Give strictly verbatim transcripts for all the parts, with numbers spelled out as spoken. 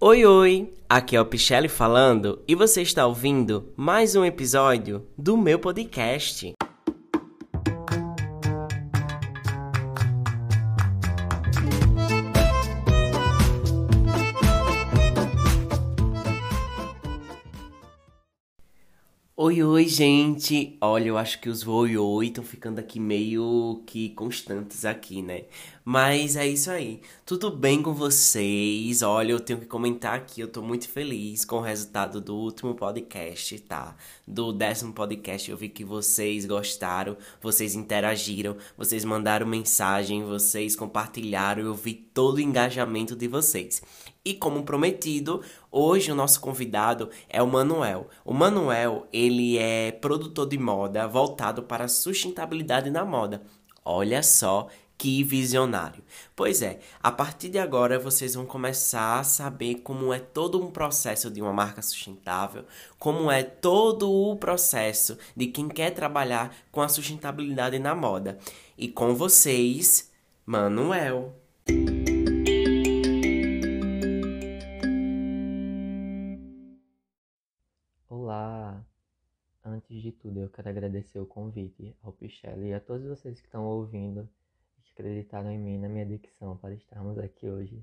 Oi, oi! Aqui é o Pichelli falando e você está ouvindo mais um episódio do meu podcast. Oi, oi, gente! Olha, eu acho que os oi, oi estão ficando aqui meio que constantes aqui, né? Mas é isso aí. Tudo bem com vocês? Olha, eu tenho que comentar aqui, eu tô muito feliz com o resultado do último podcast, tá? Do décimo podcast, eu vi que vocês gostaram, vocês interagiram, vocês mandaram mensagem, vocês compartilharam, eu vi todo o engajamento de vocês. E como prometido, hoje o nosso convidado é o Manuel. O Manuel, ele é produtor de moda voltado para a sustentabilidade na moda. Olha só que visionário. Pois é, a partir de agora vocês vão começar a saber como é todo um processo de uma marca sustentável, como é todo o processo de quem quer trabalhar com a sustentabilidade na moda. E com vocês, Manuel. Olá! Antes de tudo, eu quero agradecer o convite ao Pichelli e a todos vocês que estão ouvindo e que acreditaram em mim, na minha dicção, para estarmos aqui hoje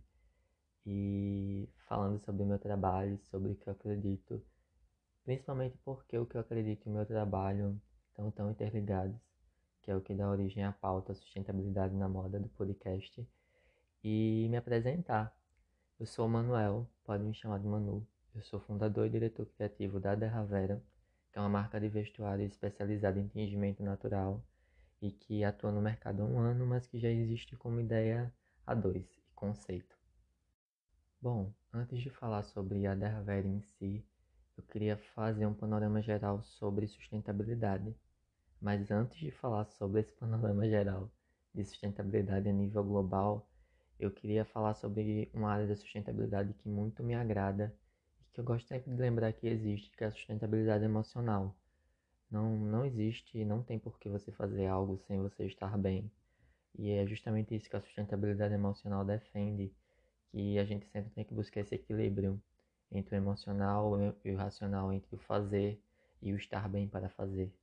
e falando sobre o meu trabalho, sobre o que eu acredito, principalmente porque o que eu acredito e o meu trabalho estão tão interligados, que é o que dá origem à pauta Sustentabilidade na Moda do podcast, e me apresentar. Eu sou o Manuel, pode me chamar de Manu. Eu sou fundador e diretor criativo da Derravera, que é uma marca de vestuário especializada em tingimento natural e que atua no mercado há um ano, mas que já existe como ideia há dois, e conceito. Bom, antes de falar sobre a Derravera em si, eu queria fazer um panorama geral sobre sustentabilidade. Mas antes de falar sobre esse panorama geral de sustentabilidade a nível global, eu queria falar sobre uma área da sustentabilidade que muito me agrada e que eu gosto sempre de lembrar que existe, que é a sustentabilidade emocional. Não, não existe, não tem por que você fazer algo sem você estar bem. E é justamente isso que a sustentabilidade emocional defende, que a gente sempre tem que buscar esse equilíbrio entre o emocional e o racional, entre o fazer e o estar bem para fazer.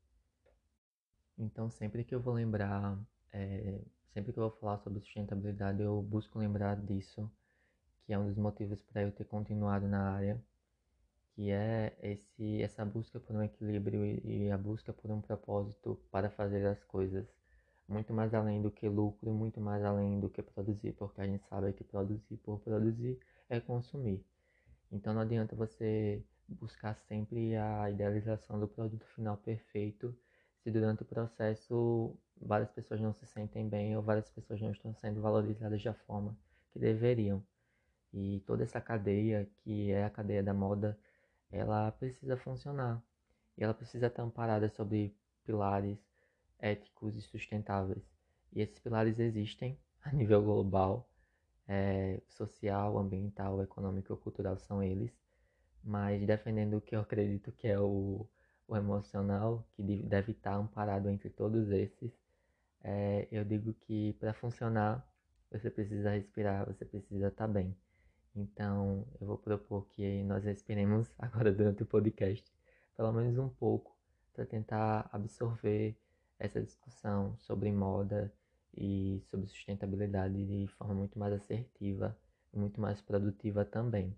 Então, sempre que eu vou lembrar, é, sempre que eu vou falar sobre sustentabilidade, eu busco lembrar disso, que é um dos motivos para eu ter continuado na área, que é esse, essa busca por um equilíbrio e, e a busca por um propósito para fazer as coisas, muito mais além do que lucro, muito mais além do que produzir, porque a gente sabe que produzir por produzir é consumir. Então não adianta você buscar sempre a idealização do produto final perfeito se durante o processo várias pessoas não se sentem bem ou várias pessoas não estão sendo valorizadas da forma que deveriam. E toda essa cadeia, que é a cadeia da moda, ela precisa funcionar. E ela precisa estar amparada sobre pilares éticos e sustentáveis. E esses pilares existem a nível global, é, social, ambiental, econômico e cultural são eles, mas defendendo o que eu acredito que é o, o emocional, que deve estar amparado entre todos esses, é, eu digo que para funcionar você precisa respirar, você precisa estar bem. Então eu vou propor que nós respiremos agora durante o podcast, pelo menos um pouco, para tentar absorver essa discussão sobre moda e sobre sustentabilidade de forma muito mais assertiva e muito mais produtiva também.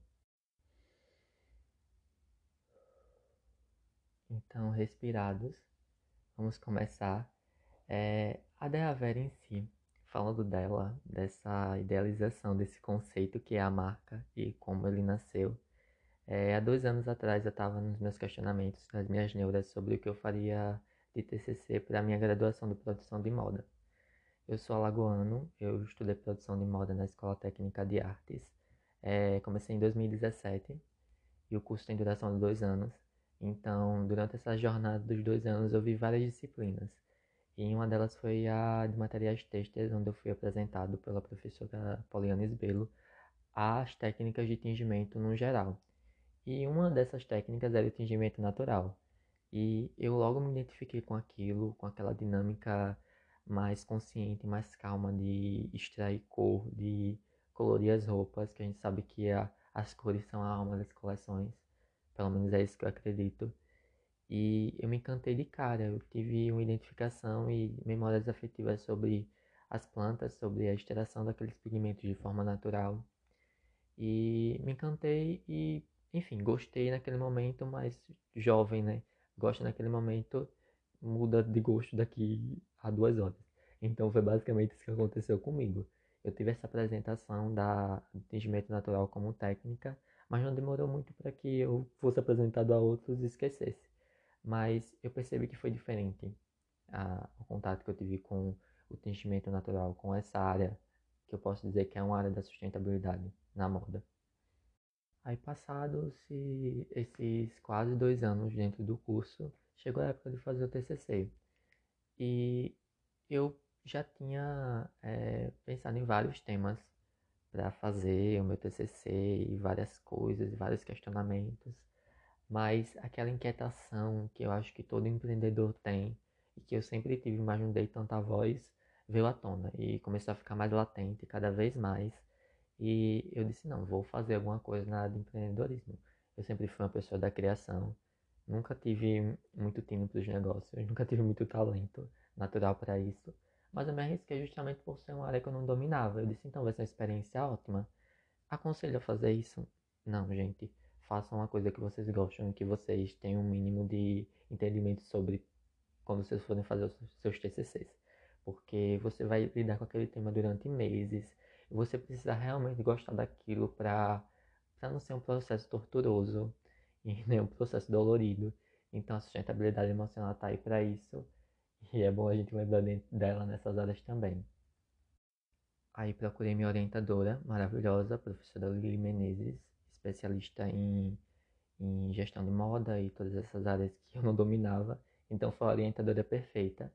Então, respirados, vamos começar. É, a Dea Vera em si, falando dela, dessa idealização desse conceito que é a marca e como ele nasceu. É, há dois anos atrás eu estava nos meus questionamentos, nas minhas neuras, sobre o que eu faria de T C C para a minha graduação de produção de moda. Eu sou alagoano, eu estudei produção de moda na Escola Técnica de Artes. É, comecei em dois mil e dezessete e o curso tem duração de dois anos. Então, durante essa jornada dos dois anos, eu vi várias disciplinas. E uma delas foi a de materiais têxteis, onde eu fui apresentado pela professora Poliana Esbelo as técnicas de tingimento no geral. E uma dessas técnicas era o tingimento natural. E eu logo me identifiquei com aquilo, com aquela dinâmica mais consciente, mais calma de extrair cor, de colorir as roupas, que a gente sabe que a, as cores são a alma das coleções, pelo menos é isso que eu acredito. E eu me encantei de cara, eu tive uma identificação e memórias afetivas sobre as plantas, sobre a extração daqueles pigmentos de forma natural. E me encantei e, enfim, gostei naquele momento, mas jovem, né? Gosta naquele momento, muda de gosto daqui a duas horas. Então foi basicamente isso que aconteceu comigo. Eu tive essa apresentação da do tingimento natural como técnica, mas não demorou muito para que eu fosse apresentado a outros e esquecesse. Mas eu percebi que foi diferente a, o contato que eu tive com o tingimento natural, com essa área que eu posso dizer que é uma área da sustentabilidade na moda. Aí passados esses quase dois anos dentro do curso, chegou a época de fazer o T C C. E eu já tinha é, pensado em vários temas para fazer o meu T C C e várias coisas, vários questionamentos. Mas aquela inquietação que eu acho que todo empreendedor tem e que eu sempre tive, mas não dei tanta voz, veio à tona e começou a ficar mais latente cada vez mais. E eu disse, não, vou fazer alguma coisa na área de empreendedorismo. Eu sempre fui uma pessoa da criação, nunca tive muito tino para os negócios, nunca tive muito talento natural para isso. Mas eu me arrisquei justamente por ser uma área que eu não dominava. Eu disse, então vai ser uma experiência ótima. Aconselho a fazer isso? Não, gente. Façam uma coisa que vocês gostam e que vocês tenham um mínimo de entendimento sobre quando vocês forem fazer os seus T C Cs. Porque você vai lidar com aquele tema durante meses. E você precisa realmente gostar daquilo para para não ser um processo torturoso e nem um processo dolorido. Então a sustentabilidade emocional está aí para isso. E é bom a gente lembrar dela nessas áreas também. Aí procurei minha orientadora maravilhosa, a professora Lili Menezes, especialista em, em gestão de moda e todas essas áreas que eu não dominava. Então foi a orientadora perfeita.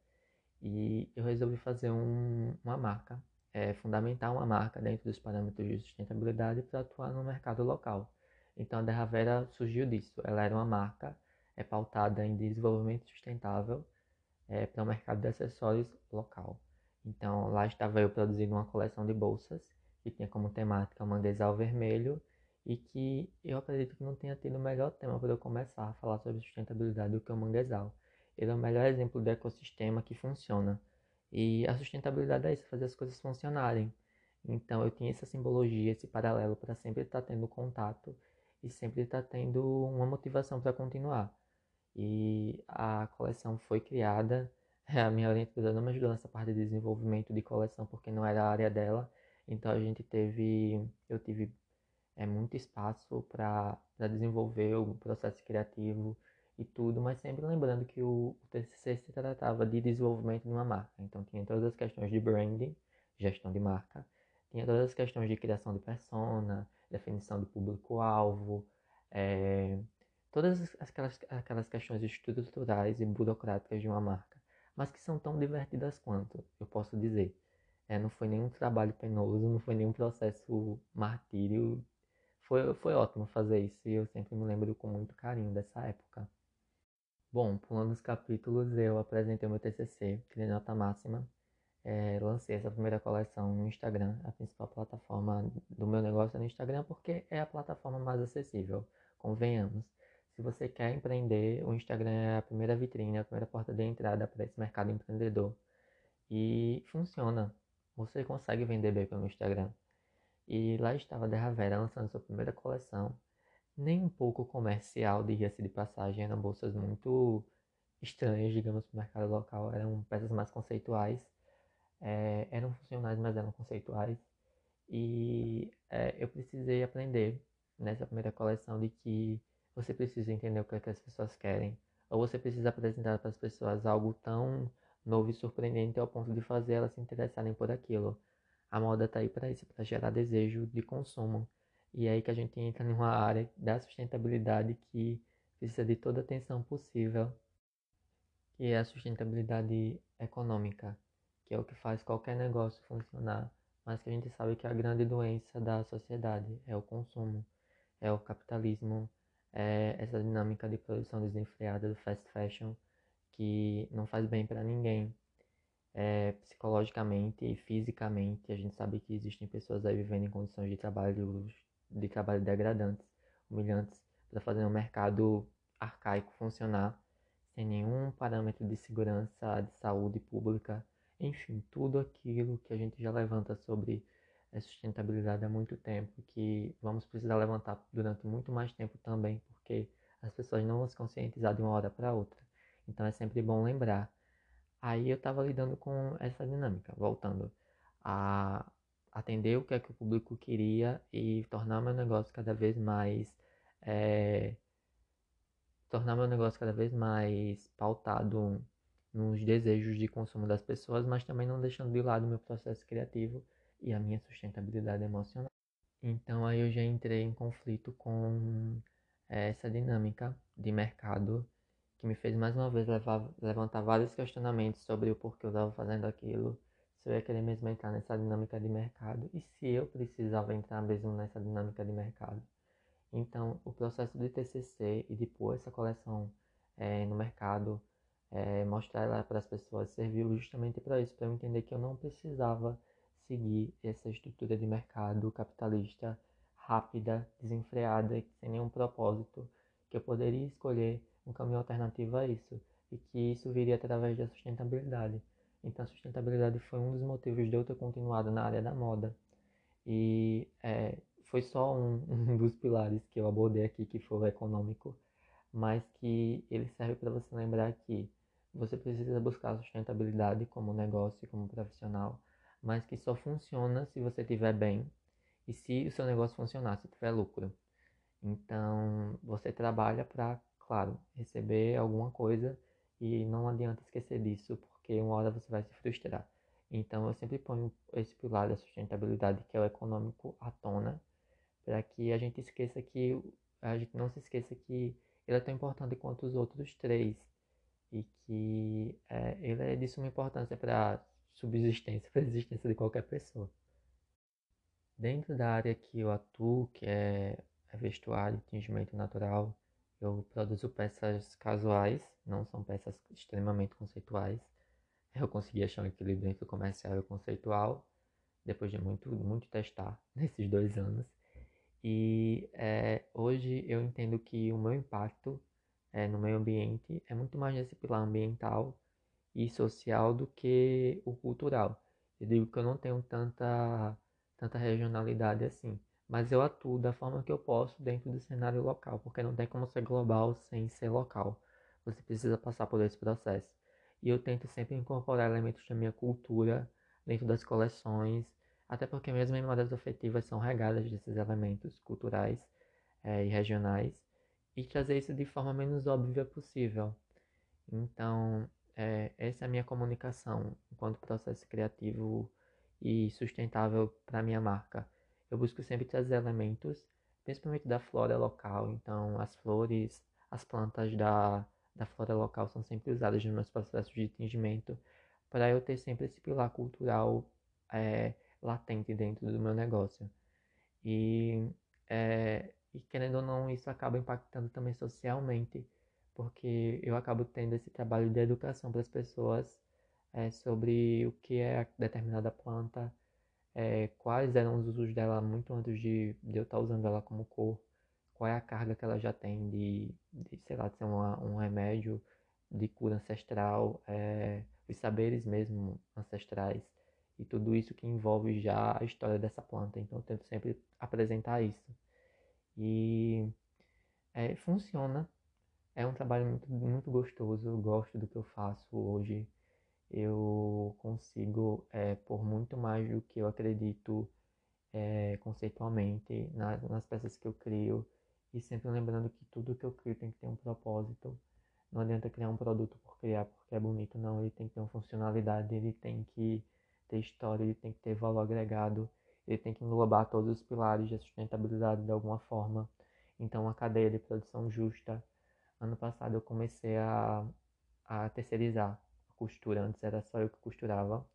E eu resolvi fazer um, uma marca, é, fundamentar uma marca dentro dos parâmetros de sustentabilidade para atuar no mercado local. Então a Derravera surgiu disso. Ela era uma marca é, pautada em desenvolvimento sustentável é, para o mercado de acessórios local. Então lá estava eu produzindo uma coleção de bolsas que tinha como temática o manguezal vermelho e que eu acredito que não tenha tido melhor tema para eu começar a falar sobre sustentabilidade do que o manguezal. Ele é o melhor exemplo do ecossistema que funciona. E a sustentabilidade é isso, fazer as coisas funcionarem. Então eu tinha essa simbologia, esse paralelo para sempre estar tendo contato e sempre estar tendo uma motivação para continuar. E a coleção foi criada. A minha orientadora não me ajudou nessa parte de desenvolvimento de coleção porque não era a área dela. Então a gente teve, eu tive é, muito espaço para desenvolver o processo criativo e tudo, mas sempre lembrando que o, o T C C se tratava de desenvolvimento de uma marca. Então tinha todas as questões de branding, gestão de marca, tinha todas as questões de criação de persona, definição de público-alvo, é, todas aquelas, aquelas questões estruturais e burocráticas de uma marca, mas que são tão divertidas quanto, eu posso dizer. É, não foi nenhum trabalho penoso, não foi nenhum processo martírio. Foi, foi ótimo fazer isso e eu sempre me lembro com muito carinho dessa época. Bom, pulando os capítulos, eu apresentei o meu T C C, tirei nota máxima, é, lancei essa primeira coleção no Instagram, a principal plataforma do meu negócio é no Instagram porque é a plataforma mais acessível, convenhamos. Se você quer empreender, o Instagram é a primeira vitrine, a primeira porta de entrada para esse mercado empreendedor. E funciona. Você consegue vender bem pelo Instagram. E lá estava a Derra Vera lançando sua primeira coleção, nem um pouco comercial, diga-se de passagem, eram bolsas muito estranhas, digamos, para o mercado local, eram peças mais conceituais, é, eram funcionais, mas eram conceituais. E é, eu precisei aprender nessa primeira coleção de que você precisa entender o que, é que as pessoas querem, ou você precisa apresentar para as pessoas algo tão novo e surpreendente ao ponto de fazer elas se interessarem por aquilo. A moda está aí para isso, para gerar desejo de consumo. E é aí que a gente entra numa área da sustentabilidade que precisa de toda a atenção possível, que é a sustentabilidade econômica, que é o que faz qualquer negócio funcionar, mas que a gente sabe que é a grande doença da sociedade é o consumo, é o capitalismo, é essa dinâmica de produção desenfreada do fast fashion que não faz bem para ninguém, é, psicologicamente e fisicamente. A gente sabe que existem pessoas aí vivendo em condições de trabalho de trabalho degradantes, humilhantes, para fazer um mercado arcaico funcionar, sem nenhum parâmetro de segurança, de saúde pública, enfim, tudo aquilo que a gente já levanta sobre a sustentabilidade há muito tempo, que vamos precisar levantar durante muito mais tempo também, porque as pessoas não vão se conscientizar de uma hora para outra. Então é sempre bom lembrar. Aí eu estava lidando com essa dinâmica, voltando a atender o que é que o público queria e tornar meu negócio cada vez mais é, tornar meu negócio cada vez mais pautado nos desejos de consumo das pessoas, mas também não deixando de lado o meu processo criativo e a minha sustentabilidade emocional. Então aí eu já entrei em conflito com eh, essa dinâmica de mercado que me fez mais uma vez levar, levantar vários questionamentos sobre o porquê eu estava fazendo aquilo, se eu ia querer mesmo entrar nessa dinâmica de mercado e se eu precisava entrar mesmo nessa dinâmica de mercado. Então, o processo de T C C e de pôr essa coleção eh, no mercado, eh, mostrar ela para as pessoas, serviu justamente para isso, para eu entender que eu não precisava seguir essa estrutura de mercado capitalista rápida, desenfreada, sem nenhum propósito, que eu poderia escolher um caminho alternativo a isso, e que isso viria através da sustentabilidade. Então, a sustentabilidade foi um dos motivos de eu ter continuado na área da moda. E é, foi só um, um dos pilares que eu abordei aqui, que foi o econômico, mas que ele serve para você lembrar que você precisa buscar a sustentabilidade como negócio, como profissional, mas que só funciona se você estiver bem e se o seu negócio funcionar, se tiver lucro. Então, você trabalha para, claro, receber alguma coisa e não adianta esquecer disso, porque uma hora você vai se frustrar. Então, eu sempre ponho esse pilar da sustentabilidade, que é o econômico, à tona, para que a gente esqueça que a gente não se esqueça que ele é tão importante quanto os outros três e que é, ele é de suma importância para a subsistência, para a existência de qualquer pessoa. Dentro da área que eu atuo, que é, é vestuário, tingimento natural, eu produzo peças casuais, não são peças extremamente conceituais. Eu consegui achar um equilíbrio entre o comercial e o conceitual, depois de muito, muito testar nesses dois anos. E é, hoje eu entendo que o meu impacto é, no meio ambiente é muito mais nesse pilar ambiental e social do que o cultural. Eu digo que eu não tenho tanta, tanta regionalidade assim, mas eu atuo da forma que eu posso dentro do cenário local, porque não tem como ser global sem ser local. Você precisa passar por esse processo. E eu tento sempre incorporar elementos da minha cultura dentro das coleções, até porque minhas memórias afetivas são regadas desses elementos culturais eh, e regionais, e trazer isso de forma menos óbvia possível. Então, é, essa é a minha comunicação enquanto processo criativo e sustentável para minha marca. Eu busco sempre trazer elementos, principalmente da flora local. Então, as flores, as plantas da, da flora local são sempre usadas nos meus processos de tingimento para eu ter sempre esse pilar cultural é, latente dentro do meu negócio. E, é, e querendo ou não, isso acaba impactando também socialmente, porque eu acabo tendo esse trabalho de educação para as pessoas é, sobre o que é determinada planta, é, quais eram os usos dela muito antes de, de eu estar usando ela como cor, qual é a carga que ela já tem de, de sei lá, de ser uma, um remédio de cura ancestral, é, os saberes mesmo ancestrais e tudo isso que envolve já a história dessa planta. Então eu tento sempre apresentar isso. E é, funciona, é um trabalho muito, muito gostoso, eu gosto do que eu faço hoje. Eu consigo, é, por muito mais do que eu acredito é, conceitualmente nas, nas peças que eu crio e sempre lembrando que tudo que eu crio tem que ter um propósito. Não adianta criar um produto por criar porque é bonito, não. Ele tem que ter uma funcionalidade, ele tem que ter história, ele tem que ter valor agregado, ele tem que englobar todos os pilares da sustentabilidade de alguma forma. Então, uma cadeia de produção justa. Ano passado eu comecei a, a terceirizar a costura. Antes era só eu que costurava.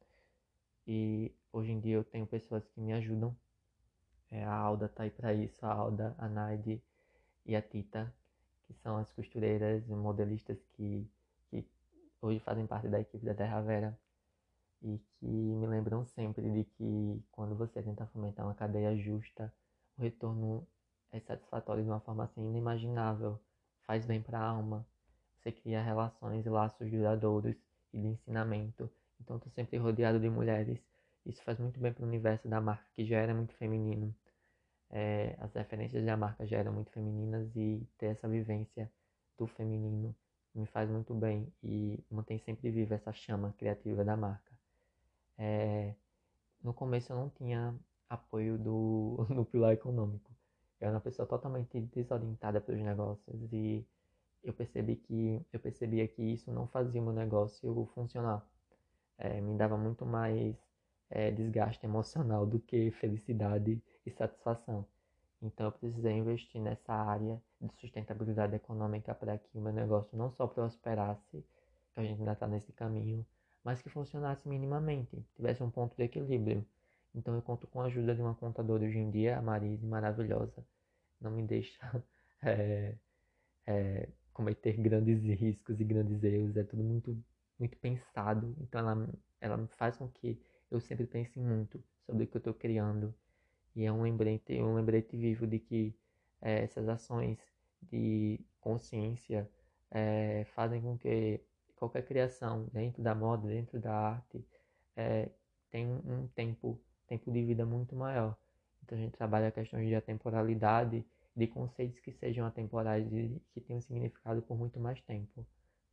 E hoje em dia eu tenho pessoas que me ajudam. É, a Alda tá aí pra isso, a Alda, a Naide e a Tita, que são as costureiras e modelistas que, que hoje fazem parte da equipe da Terra Vera e que me lembram sempre de que quando você tenta fomentar uma cadeia justa, o retorno é satisfatório de uma forma assim inimaginável, faz bem para a alma. Você cria relações e laços duradouros e de ensinamento. Então, estou sempre rodeado de mulheres. Isso faz muito bem para o universo da marca, que já era muito feminino. É, as referências da marca já eram muito femininas e ter essa vivência do feminino me faz muito bem e mantém sempre viva essa chama criativa da marca. É, no começo eu não tinha apoio do, do pilar econômico. Eu era uma pessoa totalmente desorientada pelos negócios e eu percebi que eu percebia que isso não fazia o meu negócio funcionar. É, me dava muito mais é, desgaste emocional do que felicidade e satisfação. Então eu precisei investir nessa área de sustentabilidade econômica para que o meu negócio não só prosperasse, que a gente ainda está nesse caminho, mas que funcionasse minimamente, tivesse um ponto de equilíbrio. Então eu conto com a ajuda de uma contadora hoje em dia, a Marise, maravilhosa, não me deixa é, é, cometer grandes riscos e grandes erros, é tudo muito, muito pensado, então ela, ela faz com que eu sempre pense muito sobre o que eu estou criando e é um lembrete, um lembrete vivo de que é, essas ações de consciência é, fazem com que qualquer criação dentro da moda, dentro da arte, é, tenha um tempo, tempo de vida muito maior. Então a gente trabalha questões de atemporalidade, de conceitos que sejam atemporais e que tenham significado por muito mais tempo.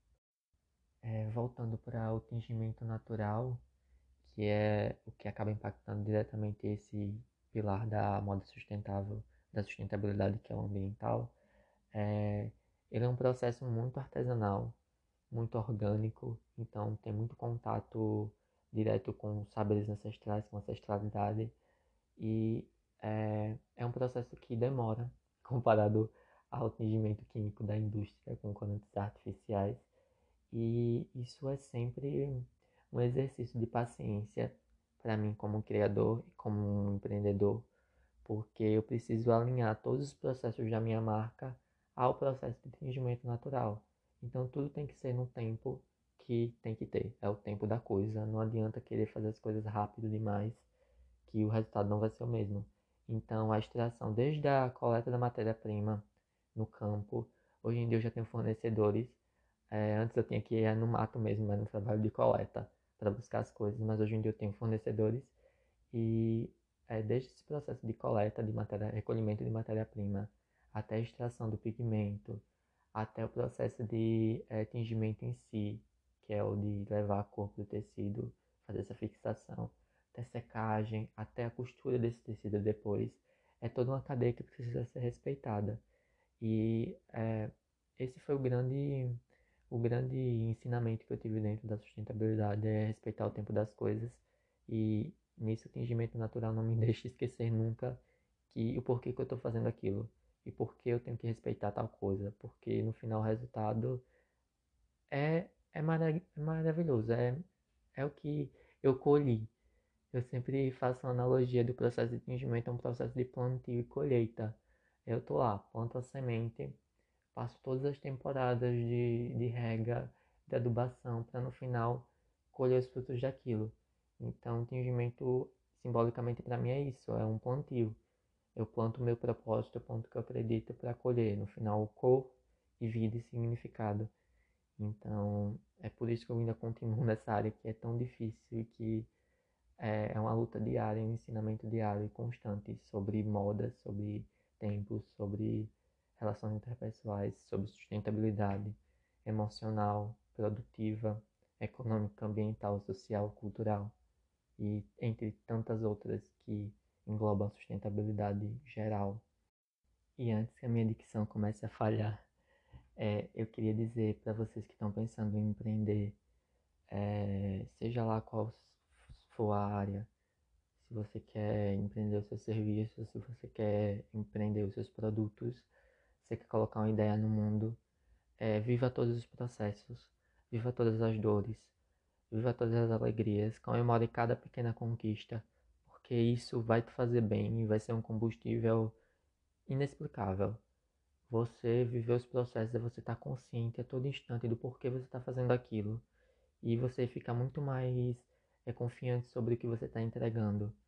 É, voltando para o tingimento natural, que é o que acaba impactando diretamente esse pilar da moda sustentável, da sustentabilidade, que é o ambiental, é, ele é um processo muito artesanal, muito orgânico, então tem muito contato direto com saberes ancestrais, com ancestralidade, e é, é um processo que demora comparado ao tingimento químico da indústria com corantes artificiais, e isso é sempre um exercício de paciência para mim como criador e como um empreendedor, porque eu preciso alinhar todos os processos da minha marca ao processo de tingimento natural. Então tudo tem que ser no tempo que tem que ter, é o tempo da coisa. Não adianta querer fazer as coisas rápido demais, que o resultado não vai ser o mesmo. Então a extração, desde a coleta da matéria-prima no campo, hoje em dia eu já tenho fornecedores. É, antes eu tinha que ir no mato mesmo, né, no trabalho de coleta, para buscar as coisas, mas hoje em dia eu tenho fornecedores e é, desde esse processo de coleta de matéria, recolhimento de matéria-prima, até a extração do pigmento, até o processo de é, tingimento em si, que é o de levar a cor para o tecido, fazer essa fixação, até secagem, até a costura desse tecido depois, é toda uma cadeia que precisa ser respeitada. E é, esse foi o grande, o grande ensinamento que eu tive dentro da sustentabilidade, é respeitar o tempo das coisas. E nisso o tingimento natural não me deixa esquecer nunca que o porquê que eu estou fazendo aquilo. E por que eu tenho que respeitar tal coisa. Porque no final o resultado é, é, mara é maravilhoso. É, é o que eu colhi. Eu sempre faço uma analogia do processo de tingimento a um processo de plantio e colheita. Eu tô lá, planto a semente, passo todas as temporadas de, de rega, de adubação, para no final colher os frutos daquilo. Então, o tingimento, simbolicamente para mim, é isso: é um plantio. Eu planto o meu propósito, eu planto o que eu acredito para colher. No final, cor e vida e significado. Então, é por isso que eu ainda continuo nessa área que é tão difícil e que é, é uma luta diária, um ensinamento diário e constante sobre moda, sobre tempos, sobre relações interpessoais, sobre sustentabilidade emocional, produtiva, econômica, ambiental, social, cultural e entre tantas outras que englobam a sustentabilidade geral. E antes que a minha dicção comece a falhar, é, eu queria dizer para vocês que estão pensando em empreender, é, seja lá qual for a área, se você quer empreender os seus serviços, se você quer empreender os seus produtos, se você quer colocar uma ideia no mundo, é, viva todos os processos, viva todas as dores, viva todas as alegrias, comemore cada pequena conquista, porque isso vai te fazer bem e vai ser um combustível inexplicável. Você viver os processos e você estar consciente a todo instante do porquê você está fazendo aquilo. E você fica muito mais é, confiante sobre o que você está entregando.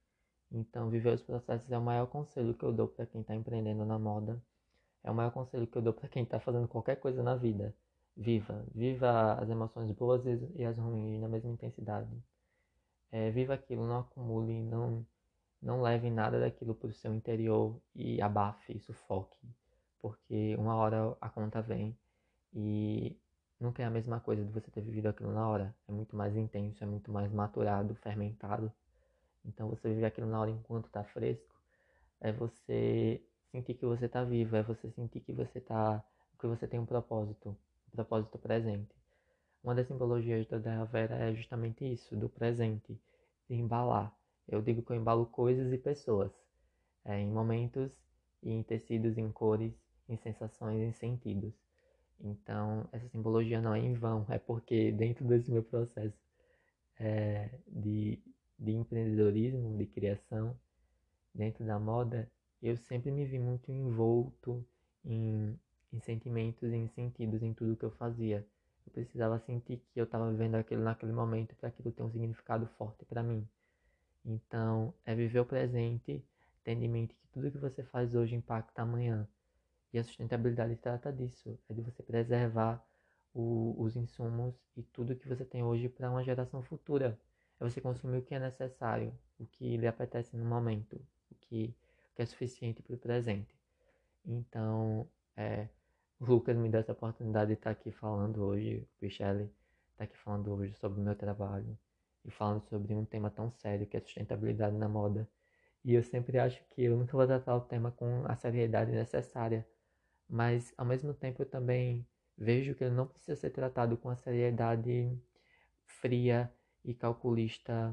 Então, viver os processos é o maior conselho que eu dou para quem está empreendendo na moda. É o maior conselho que eu dou para quem está fazendo qualquer coisa na vida. Viva. Viva as emoções boas e as ruins na mesma intensidade. É, viva aquilo, não acumule, não, não leve nada daquilo para o seu interior e abafe, sufoque. Porque uma hora a conta vem e nunca é a mesma coisa de você ter vivido aquilo na hora. É muito mais intenso, é muito mais maturado, fermentado. Então você vive aquilo na hora enquanto está fresco. É você sentir que você está vivo, é você sentir que você tá, que você tem um propósito, um propósito presente. Uma das simbologias da Terra Vera é justamente isso, do presente, de embalar. Eu digo que eu embalo coisas e pessoas, é, em momentos, e em tecidos, em cores, em sensações, em sentidos. Então, essa simbologia não é em vão, é porque dentro desse meu processo é, de, de empreendedorismo, de criação, dentro da moda, eu sempre me vi muito envolto em, em sentimentos e em sentidos em tudo que eu fazia. Eu precisava sentir que eu estava vivendo aquilo naquele momento para aquilo ter um significado forte para mim. Então, é viver o presente, tendo em mente que tudo que você faz hoje impacta amanhã. E a sustentabilidade trata disso, é de você preservar o, os insumos e tudo que você tem hoje para uma geração futura. É você consumir o que é necessário, o que lhe apetece no momento, o que, o que é suficiente para o presente. Então, é, o Lucas me deu essa oportunidade de estar aqui falando hoje, o Michele está aqui falando hoje sobre o meu trabalho e falando sobre um tema tão sério que é sustentabilidade na moda. E eu sempre acho que eu nunca vou tratar o tema com a seriedade necessária, mas ao mesmo tempo eu também vejo que ele não precisa ser tratado com a seriedade fria e calculista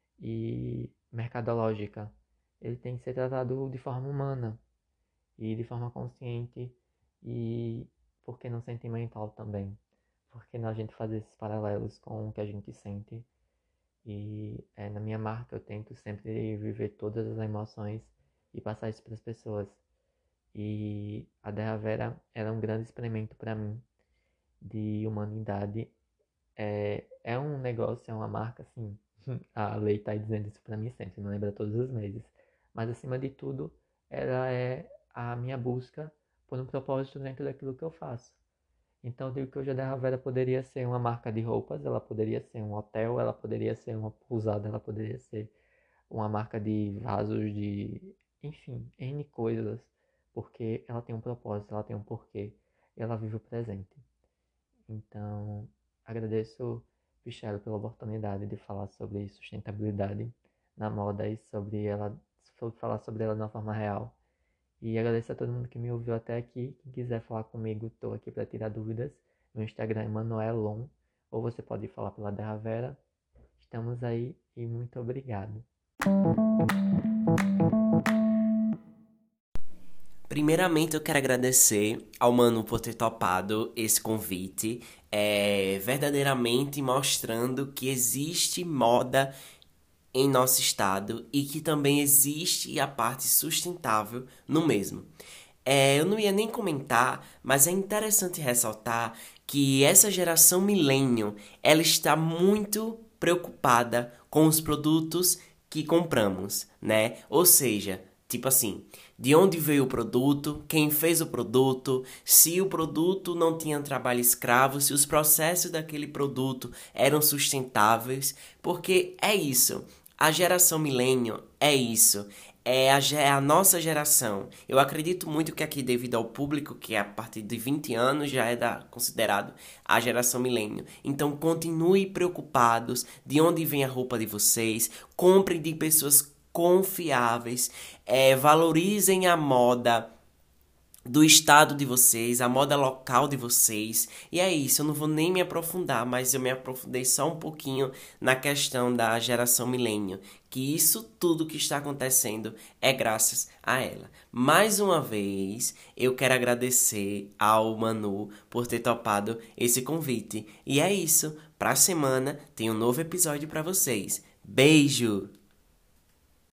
e mercadológica. Ele tem que ser tratado de forma humana e de forma consciente e, por que não, sentimental também. Porque não a gente fazer esses paralelos com o que a gente sente. E é, na minha marca eu tento sempre viver todas as emoções e passar isso para as pessoas. E a Terra Vera era um grande experimento para mim de humanidade. É, é um negócio, é uma marca, assim. A lei está dizendo isso para mim sempre, me lembra todos os meses. Mas acima de tudo, ela é a minha busca por um propósito dentro daquilo que eu faço. Então eu digo que hoje a Terra Vera poderia ser uma marca de roupas, ela poderia ser um hotel, ela poderia ser uma pousada, ela poderia ser uma marca de vasos, de, enfim, N coisas, porque ela tem um propósito, ela tem um porquê, e ela vive o presente. Então, agradeço, Michelle, pela oportunidade de falar sobre sustentabilidade na moda e sobre ela, sobre falar sobre ela de uma forma real. E agradeço a todo mundo que me ouviu até aqui. Quem quiser falar comigo, estou aqui para tirar dúvidas. Meu Instagram é Manuelon, ou você pode falar pela Terra Vera. Estamos aí e muito obrigado. Primeiramente, eu quero agradecer ao Manu por ter topado esse convite, é, verdadeiramente mostrando que existe moda em nosso estado e que também existe a parte sustentável no mesmo. É, eu não ia nem comentar, mas é interessante ressaltar que essa geração millennial, ela está muito preocupada com os produtos que compramos, né? Ou seja, tipo assim, de onde veio o produto, quem fez o produto, se o produto não tinha trabalho escravo, se os processos daquele produto eram sustentáveis, porque é isso. A geração millennial é isso. É a, é a nossa geração. Eu acredito muito que aqui, devido ao público, que é a partir de vinte anos já é da, considerado a geração milênio. Então, continue preocupados de onde vem a roupa de vocês. Comprem de pessoas confiáveis. É, valorizem a moda do estado de vocês, a moda local de vocês. E é isso, eu não vou nem me aprofundar, mas eu me aprofundei só um pouquinho na questão da geração milênio, que isso tudo que está acontecendo é graças a ela. Mais uma vez, eu quero agradecer ao Manu por ter topado esse convite. E é isso, pra semana tem um novo episódio pra vocês. Beijo!